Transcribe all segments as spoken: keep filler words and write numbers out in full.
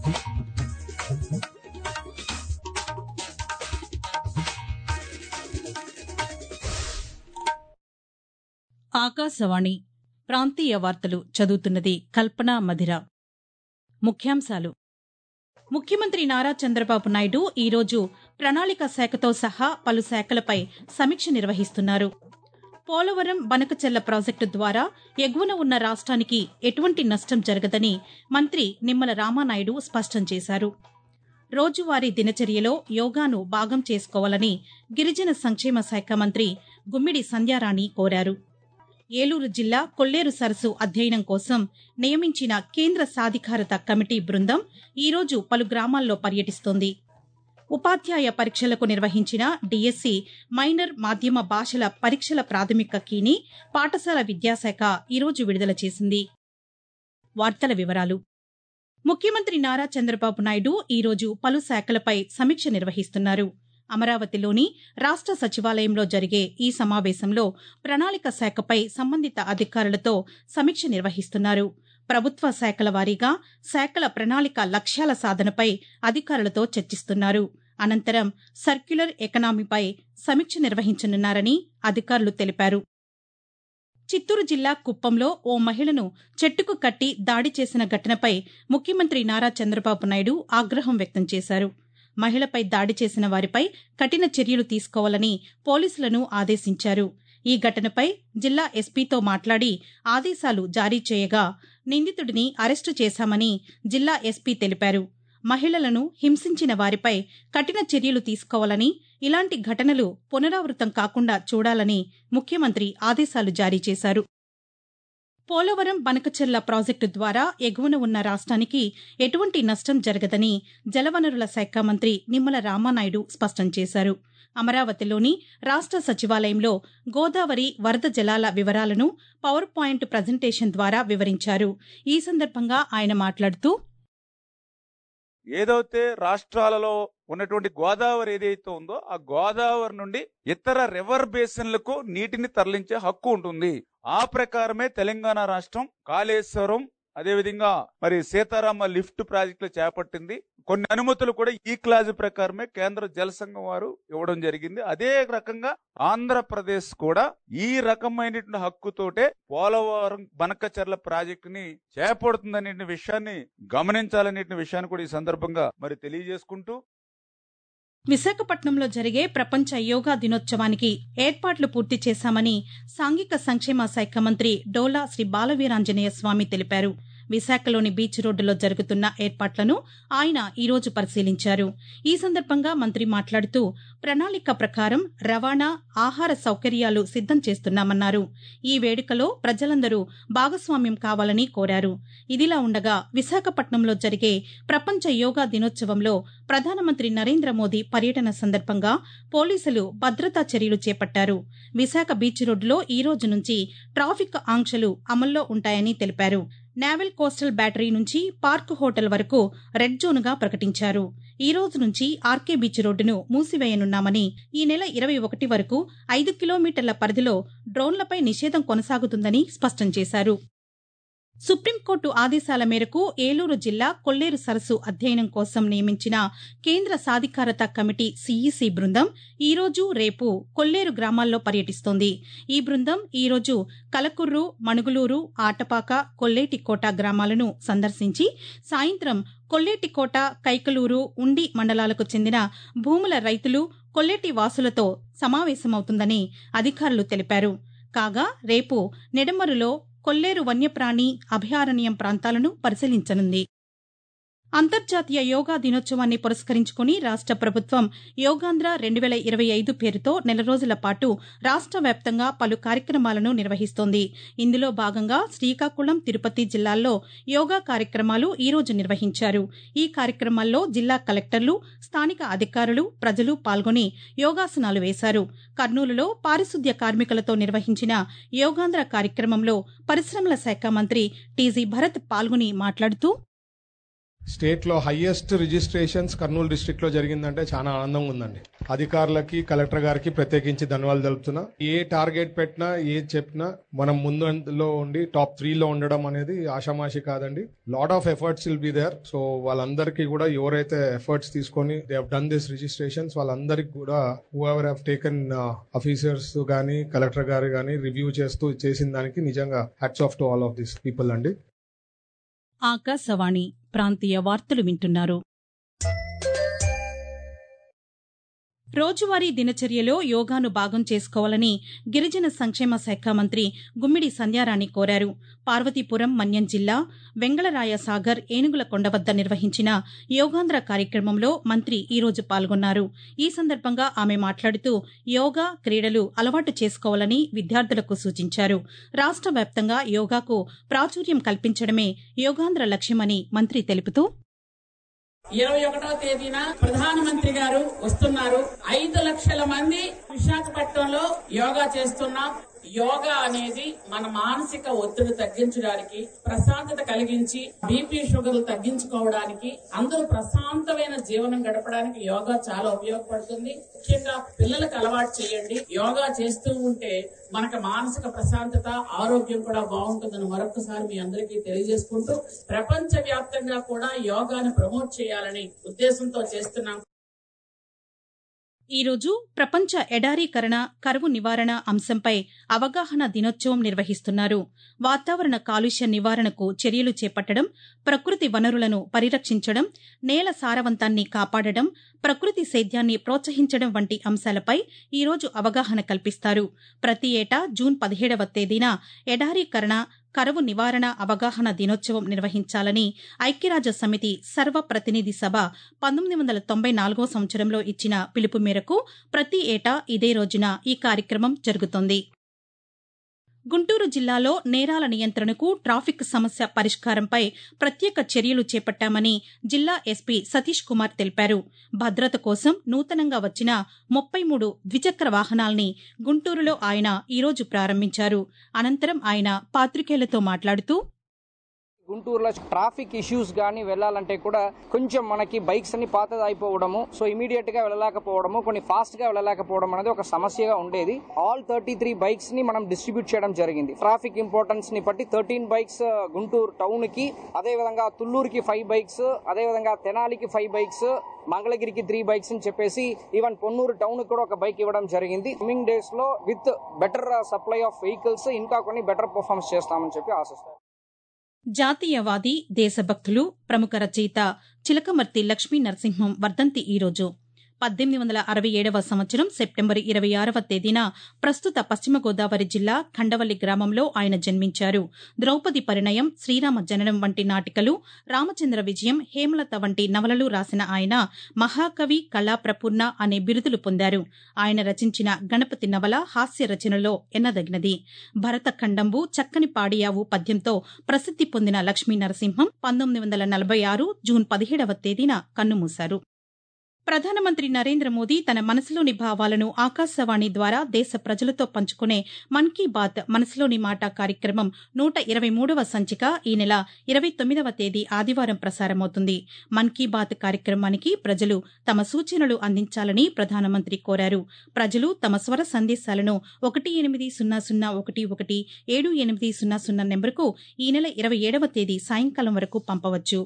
ఆకాశవాణి ప్రాంతీయ వార్తలు చదువుతున్నది కల్పన మధిర. ముఖ్యాంశాలు. ముఖ్యమంత్రి నారా చంద్రబాబు నాయుడు ఈరోజు ప్రణాళిక శాఖతో సహా పలు శాఖలపై సమీక్ష నిర్వహిస్తున్నారు. పోలవరం బనకచెర్ల ప్రాజెక్టు ద్వారా ఎగువన ఉన్న రాష్ట్రానికి ఎటువంటి నష్టం జరగదని మంత్రి నిమ్మల రామానాయుడు స్పష్టం చేశారు. రోజువారీ దినచర్యలో యోగాను భాగం చేసుకోవాలని గిరిజన సంక్షేమ శాఖ మంత్రి గుమ్మిడి సంధ్యారాణి కోరారు. ఏలూరు జిల్లా కొల్లేరు సరస్సు అధ్యయనం కోసం నియమించిన కేంద్ర సాధికారత కమిటీ బృందం ఈరోజు పలు గ్రామాల్లో పర్యటిస్తోంది. ఉపాధ్యాయ పరీక్షలకు నిర్వహించిన డీఎస్సీ మైనర్ మాధ్యమ భాషల పరీక్షల ప్రాథమిక కీని పాఠశాల విద్యాశాఖ ఈరోజు విడుదల చేసింది. వార్తల వివరాలు. ముఖ్యమంత్రి నారా చంద్రబాబు నాయుడు ఈరోజు పలు శాఖలపై సమీక్ష నిర్వహిస్తున్నారు. అమరావతిలోని రాష్ట సచివాలయంలో జరిగే ఈ సమావేశంలో ప్రణాళిక శాఖపై సంబంధిత అధికారులతో సమీక్ష నిర్వహిస్తున్నారు. ప్రభుత్వ శాఖల వారీగా శాఖల ప్రణాళిక లక్ష్యాల సాధనపై అధికారులతో చర్చిస్తున్నారు. అనంతరం సర్క్యులర్ ఎకనామీపై సమీక్ష నిర్వహించనున్నారని అధికారులు తెలిపారు. చిత్తూరు జిల్లా కుప్పంలో ఓ మహిళను చెట్టుకు కట్టి దాడి చేసిన ఘటనపై ముఖ్యమంత్రి నారా చంద్రబాబు నాయుడు ఆగ్రహం వ్యక్తం చేశారు. మహిళపై దాడి చేసిన వారిపై కఠిన చర్యలు తీసుకోవాలని పోలీసులను ఆదేశించారు. ఈ ఘటనపై జిల్లా ఎస్పీతో మాట్లాడి ఆదేశాలు జారీ చేయగా నిందితుడిని అరెస్టు చేశామని జిల్లా ఎస్పీ తెలిపారు. మహిళలను హింసించిన వారిపై కఠిన చర్యలు తీసుకోవాలని, ఇలాంటి ఘటనలు పునరావృతం కాకుండా చూడాలని ముఖ్యమంత్రి ఆదేశాలు జారీ చేశారు. పోలవరం బనకచెర్ల ప్రాజెక్టు ద్వారా ఎగువన ఉన్న రాష్ట్రానికి ఎటువంటి నష్టం జరగదని జలవనరుల శాఖ మంత్రి నిమ్మల రామానాయుడు స్పష్టం చేశారు. అమరావతిలోని రాష్ట సచివాలయంలో గోదావరి వరద జలాల వివరాలను పవర్ పాయింట్ ప్రజెంటేషన్ ద్వారా వివరించారు. ఈ సందర్భంగా ఆయన మాట్లాడుతూ, ఏదైతే రాష్ట్రాలలో ఉన్నటువంటి గోదావరి ఏదైతే ఉందో ఆ గోదావరి నుండి ఇతర రివర్ బేసిన్లకు నీటిని తరలించే హక్కు ఉంటుంది. ఆ ప్రకారమే తెలంగాణ రాష్ట్రం కాళేశ్వరం, అదేవిధంగా మరి సీతారామ లిఫ్ట్ ప్రాజెక్టులు చేపట్టింది. కొన్ని అనుమతులు కూడా ఈ క్లాజ్ ప్రకారమే కేంద్ర జల సంఘం వారు ఇవ్వడం జరిగింది. అదే రకంగా ఆంధ్రప్రదేశ్ కూడా ఈ రకమైనటువంటి హక్కుతోటే పోలవరం బనకచెర్ల ప్రాజెక్టుని చేపడుతుందనే విషయాన్ని గమనించాలనే విషయాన్ని కూడా ఈ సందర్భంగా మరి తెలియజేసుకుంటూ, విశాఖపట్నంలో జరిగే ప్రపంచ యోగా దినోత్సవానికి ఏర్పాట్లు పూర్తి చేశామని సాంఘిక సంక్షేమ శాఖ మంత్రి డోలా శ్రీ బాలవీరాంజనేయ స్వామి తెలిపారు. విశాఖలోని బీచ్ రోడ్డులో జరుగుతున్న ఏర్పాట్లను ఆయన ఈరోజు పరిశీలించారు. ఈ సందర్భంగా మంత్రి మాట్లాడుతూ, ప్రణాళిక ప్రకారం రవాణా, ఆహార సౌకర్యాలు సిద్దం చేస్తున్నామన్నారు. ఈ వేడుకలో ప్రజలందరూ భాగస్వామ్యం కావాలని కోరారు. ఇదిలా ఉండగా విశాఖపట్నంలో జరిగే ప్రపంచ యోగా దినోత్సవంలో ప్రధానమంత్రి నరేంద్ర మోదీ పర్యటన సందర్భంగా పోలీసులు భద్రతా చర్యలు చేపట్టారు. విశాఖ బీచ్ రోడ్డులో ఈ రోజు నుంచి ట్రాఫిక్ ఆంక్షలు అమల్లో ఉంటాయని తెలిపారు. నేవల్ కోస్టల్ బ్యాటరీ నుంచి పార్క్ హోటల్ వరకు రెడ్ జోన్గా ప్రకటించారు. ఈ రోజు నుంచి ఆర్కే బీచ్ రోడ్డును మూసివేయనున్నామని, ఈ నెల ఇరవై ఒకటి వరకు ఐదు కిలోమీటర్ల పరిధిలో డ్రోన్లపై నిషేధం కొనసాగుతుందని స్పష్టం చేశారు. సుప్రీంకోర్టు ఆదేశాల మేరకు ఏలూరు జిల్లా కొల్లేరు సరస్సు అధ్యయనం కోసం నియమించిన కేంద్ర సాధికారత కమిటీ సీఈసీ బృందం ఈరోజు, రేపు కొల్లేరు గ్రామాల్లో పర్యటిస్తోంది. ఈ బృందం ఈరోజు కలకుర్రు, మణుగులూరు, ఆటపాక, కొల్లేటికోట గ్రామాలను సందర్శించి సాయంత్రం కొల్లేటికోట, కైకలూరు, ఉండి మండలాలకు చెందిన భూముల రైతులు, కొల్లేటి వాసులతో సమావేశమవుతుందని అధికారులు తెలిపారు. కాగా రేపు నెడమరులో కొల్లేరు వన్యప్రాణి అభయారణ్యం ప్రాంతాలను పరిశీలించనుంది. అంతర్జాతీయ యోగా దినోత్సవాన్ని పురస్కరించుకుని రాష్ట ప్రభుత్వం యోగాంధ్ర రెండు వేల ఇరవై ఐదు పేరుతో నెల రోజుల పాటు రాష్ట వ్యాప్తంగా పలు కార్యక్రమాలను నిర్వహిస్తోంది. ఇందులో భాగంగా శ్రీకాకుళం, తిరుపతి జిల్లాల్లో యోగా కార్యక్రమాలు ఈ రోజు నిర్వహించారు. ఈ కార్యక్రమాల్లో జిల్లా కలెక్టర్లు, స్థానిక అధికారులు, ప్రజలు పాల్గొని యోగాసనాలు వేశారు. కర్నూలులో పారిశుద్ధ్య కార్మికులతో నిర్వహించిన యోగాంధ్ర కార్యక్రమంలో పరిశ్రమల శాఖ మంత్రి టీజీ భరత్ పాల్గొని మాట్లాడుతూ, స్టేట్ లో హైయెస్ట్ రిజిస్ట్రేషన్స్ కర్నూలు డిస్ట్రిక్ట్ లో జరిగిందంటే చాలా ఆనందంగా ఉందండి. అధికారులకి, కలెక్టర్ గారికి ప్రత్యేకించి ధన్యవాదాలు తెలుపుతున్నా. ఏ టార్గెట్ పెట్టినా, ఏ చెప్పినా మనం ముందులో ఉండి టాప్ త్రీ లో ఉండడం అనేది ఆషామాషి కాదండి. Lot of efforts will be there. So వాళ్ళందరికీ కూడా ఎవరైతే ఎఫర్ట్స్ తీసుకొని they have done this registrations వాళ్ళందరికీ కూడా whoever have taken officers గానీ, కలెక్టర్ గారు గానీ రివ్యూ చేస్తూ చేసిన దానికి నిజంగా hats off to all of this people అండి. ఆకాశవాణి ప్రాంతీయ వార్తలు వింటున్నారు. రోజువారీ దినచర్యలో యోగాను భాగం చేసుకోవాలని గిరిజన సంక్షేమ శాఖ మంత్రి గుమ్మిడి సంధ్యారాణి కోరారు. పార్వతీపురం మన్యం జిల్లా వెంగళరాయ సాగర్ ఏనుగుల కొండ వద్ద నిర్వహించిన యోగాంధ్ర కార్యక్రమంలో మంత్రి ఈరోజు పాల్గొన్నారు. ఈ సందర్భంగా ఆమె మాట్లాడుతూ యోగా, క్రీడలు అలవాటు చేసుకోవాలని విద్యార్థులకు సూచించారు. రాష్ట్ర వ్యాప్తంగా యోగాకు ప్రాచుర్యం కల్పించడమే యోగాంధ్ర లక్ష్యమని మంత్రి తెలుపుతూ ఇరవై ఒకటవ తేదీన ప్రధానమంత్రి గారు వస్తున్నారు. ఐదు లక్షల మంది విశాఖపట్నంలో యోగా చేస్తున్నాం. యోగా అనేది మన మానసిక ఒత్తిడి తగ్గించడానికి, ప్రశాంతత కలిగించి బీపీ షుగర్లు తగ్గించుకోవడానికి, అందరూ ప్రశాంతమైన జీవనం గడపడానికి యోగా చాలా ఉపయోగపడుతుంది. ముఖ్యంగా పిల్లలకు అలవాటు చేయండి. యోగా చేస్తూ ఉంటే మనకు మానసిక ప్రశాంతత, ఆరోగ్యం కూడా బాగుంటుందని మరొకసారి మీ అందరికీ తెలియజేసుకుంటూ ప్రపంచ వ్యాప్తంగా కూడా యోగాను ప్రమోట్ చేయాలని ఉద్దేశంతో చేస్తున్నాం. ఈరోజు ప్రపంచ ఎడారీకరణ, కరువు నివారణ అంశంపై అవగాహన దినోత్సవం నిర్వహిస్తున్నారు. వాతావరణ కాలుష్య నివారణకు చర్యలు చేపట్టడం, ప్రకృతి వనరులను పరిరక్షించడం, నేల సారవంతాన్ని కాపాడడం, ప్రకృతి సేద్యాన్ని ప్రోత్సహించడం వంటి అంశాలపై ఈరోజు అవగాహన కల్పిస్తారు. ప్రతి ఏటా జూన్ పదిహేడవ తేదీన ఎడారీకరణ, కరువు నివారణ అవగాహన దినోత్సవం నిర్వహించాలని ఐక్యరాజ్య సమితి సర్వప్రతినిధి సభ పంతొమ్మిది వందల తొంభై నాలుగో సంవత్సరంలో ఇచ్చిన పిలుపు మేరకు ప్రతి ఏటా ఇదే రోజున ఈ కార్యక్రమం జరుగుతోంది. గుంటూరు జిల్లాలో నేరాల నియంత్రణకు, ట్రాఫిక్ సమస్య పరిష్కారంపై ప్రత్యేక చర్యలు చేపట్టామని జిల్లా ఎస్పీ సతీష్ కుమార్ తెలిపారు. భద్రత కోసం నూతనంగా వచ్చిన ముప్పై మూడు ద్విచక్ర వాహనాల్ని గుంటూరులో ఆయన ఈరోజు ప్రారంభించారు. అనంతరం ఆయన పాతికేయులతో మాట్లాడుతూ గుంటూరులో ట్రాఫిక్ ఇష్యూస్ గానీ వెళ్లాలంటే కూడా కొంచెం మనకి బైక్స్ అన్ని పాతది అయిపోవడము, సో ఇమీడియట్ గా వెళ్ళలేకపోవడము, కొన్ని ఫాస్ట్ గా వెళ్ళలేకపోవడం అనేది ఒక సమస్యగా ఉండేది. ఆల్ థర్టీ త్రీ బైక్స్ ని మనం డిస్ట్రిబ్యూట్ చేయడం జరిగింది. ట్రాఫిక్ ఇంపార్టెన్స్ ని బట్టి థర్టీన్ బైక్స్ గుంటూరు టౌన్ కి, అదే విధంగా తుళ్లూరుకి ఫైవ్ బైక్స్, అదే విధంగా తెనాలికి ఫైవ్ బైక్స్, మంగళగిరికి త్రీ బైక్స్ అని చెప్పేసి ఈవెన్ పొన్నూరు టౌన్ కూడా ఒక బైక్ ఇవ్వడం జరిగింది. కమింగ్ డేస్ లో with better supply of vehicles ఇంకా కొన్ని బెటర్ పర్ఫార్మెన్స్ చేస్తామని చెప్పి ఆశిస్తాం. జాతీయవాది, దేశభక్తులు, ప్రముఖ రచయిత చిలకమర్తి లక్ష్మీ నరసింహం వర్ధంతి ఈరోజు. పద్దెనిమిది వందల అరవై ఏడవ సంవత్సరం సెప్టెంబర్ ఇరవై ఆరవ తేదీన ప్రస్తుత పశ్చిమ గోదావరి జిల్లా ఖండవల్లి గ్రామంలో ఆయన జన్మించారు. ద్రౌపది పరిణయం, శ్రీరామ జననం వంటి నాటికలు, రామచంద్ర విజయం, హేమలత వంటి నవలలు రాసిన ఆయన మహాకవి, కళాప్రపూర్ణ అనే బిరుదులు పొందారు. ఆయన రచించిన గణపతి నవల హాస్య రచనలో ఎన్నదగినది. భరతఖండంబు చక్కని పాడియావు పద్యంతో ప్రసిద్ది పొందిన లక్ష్మీ నరసింహం పంతొమ్మిది వందల నలభై ఆరు జూన్ పదిహేడవ తేదీన కన్నుమూశారు. ప్రధానమంత్రి నరేంద్ర మోదీ తన మనసులోని భావాలను ఆకాశవాణి ద్వారా దేశ ప్రజలతో పంచుకునే మన్ కీ బాత్ మనసులోని మాట కార్యక్రమం నూట ఇరవై మూడవ సంచిక ఈ నెల ఇరవై తొమ్మిదవ తేదీ ఆదివారం ప్రసారమవుతుంది. మన్ కీ బాత్ కార్యక్రమానికి ప్రజలు తమ సూచనలు అందించాలని ప్రధానమంత్రి కోరారు. ప్రజలు తమ స్వర సందేశాలను ఒకటి ఎనిమిది సున్నా సున్నా ఒకటి ఒకటి ఏడు ఎనిమిది సున్నా సున్నా నెంబరుకు ఈ నెల ఇరవై ఏడవ తేదీ సాయంకాలం వరకు పంపవచ్చు.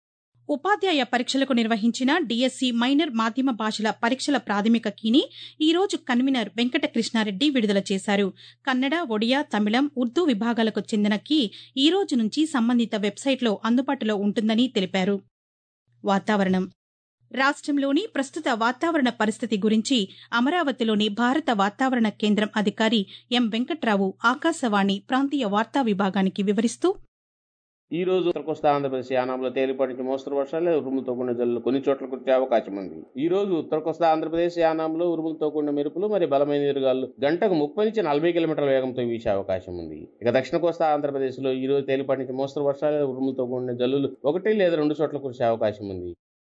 ఉపాధ్యాయ పరీక్షలకు నిర్వహించిన డీఎస్సీ మైనర్ మాధ్యమ భాషల పరీక్షల ప్రాథమిక కీని ఈ రోజు కన్వీనర్ వెంకట కృష్ణారెడ్డి విడుదల చేశారు. కన్నడ, ఒడియా, తమిళం, ఉర్దూ విభాగాలకు చెందిన కీ ఈ రోజు నుంచి సంబంధిత వెబ్సైట్లో అందుబాటులో ఉంటుందని తెలిపారు. వాతావరణం. రాష్ట్రంలోని ప్రస్తుత వాతావరణ పరిస్థితి గురించి అమరావతిలోని భారత వాతావరణ కేంద్రం అధికారి ఎం వెంకట్రావు ఆకాశవాణి ప్రాంతీయ వార్తా విభాగానికి వివరిస్తూ ఈ రోజు ఉత్తర కోస్తా ఆంధ్రప్రదేశ్ యానాంలో తేలిపాటి నుంచి మోస్తరు వర్షాలు, ఉరుములతో కూడిన జల్లులు కొన్ని చోట్ల కురిసే అవకాశం ఉంది. ఈ రోజు ఉత్తర కోస్తా ఆంధ్రప్రదేశ్ యానాంలో ఉరుములతో కూడిన మెరుపులు మరియు బలమైన ఎదురుగాలు గంటకు ముప్పై నుంచి నలభై కిలోమీటర్ల వేగంతో వీసే అవకాశం ఉంది. ఇక దక్షిణ కోస్తా ఆంధ్రప్రదేశ్ లో ఈ రోజు తేలిపాటి నుంచి మోస్తరు వర్షాలు, ఉరుములతో కూడిన జల్లులు ఒకటి లేదా రెండు చోట్ల కురిసే అవకాశం ఉంది.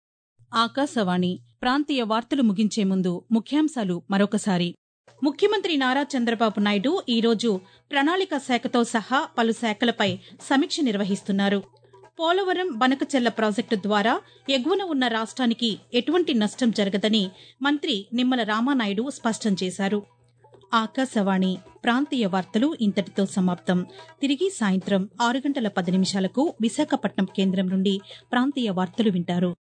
ఆకాశవాణి ప్రాంతీయ వార్తలు ముగించే ముందు ముఖ్యాంశాలు మరొకసారి. ముఖ్యమంత్రి నారా చంద్రబాబు నాయుడు ఈరోజు ప్రణాళిక శాఖతో సహా పలు శాఖలపై సమీక్ష నిర్వహిస్తున్నారు. పోలవరం బనకచెర్ల ప్రాజెక్టు ద్వారా ఎగువన ఉన్న రాష్ట్రానికి ఎటువంటి నష్టం జరగదని మంత్రి నిమ్మల రామానాయుడు స్పష్టం చేశారు. ఆకాశవాణి ప్రాంతీయ వార్తలు ఇంతటితో సమాప్తం. తిరిగి సాయంత్రం ఆరు గంటల పది నిమిషాలకు విశాఖపట్నం కేంద్రం నుండి ప్రాంతీయ వార్తలు వింటారు.